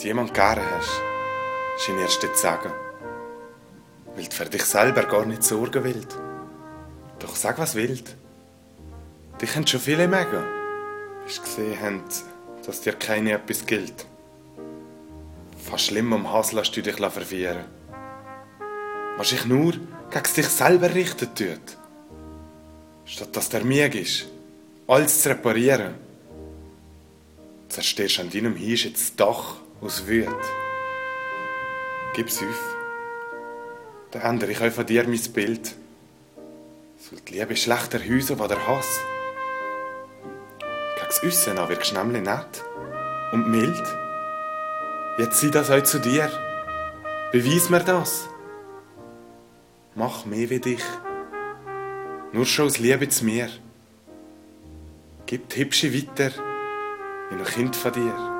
du jemanden gerne hast, scheint erst zu sagen. Weil du für dich selber gar nicht sorgen willst. Doch sag, was willst. Dich haben schon viele mögen, bis sie gesehen haben, dass dir keine etwas gilt. Fast schlimm am Hass lässt du dich verführen. Was sich nur gegen dich selber richten tut. Statt dass der Mühe ist, alles zu reparieren, zerstörst an deinem Hirsch jetzt das Dach aus Wut. Gib's auf. Dann ändere ich auch von dir mein Bild. So die Liebe schlechter Häuser wie der Hass. Gegen das Äussern an wirkst du nämlich nett und mild. Jetzt sei das auch zu dir. Beweis mir das. Mach mehr wie dich. Nur schon aus Liebe zu mir. Gib die Hübsche weiter, wie ein Kind von dir.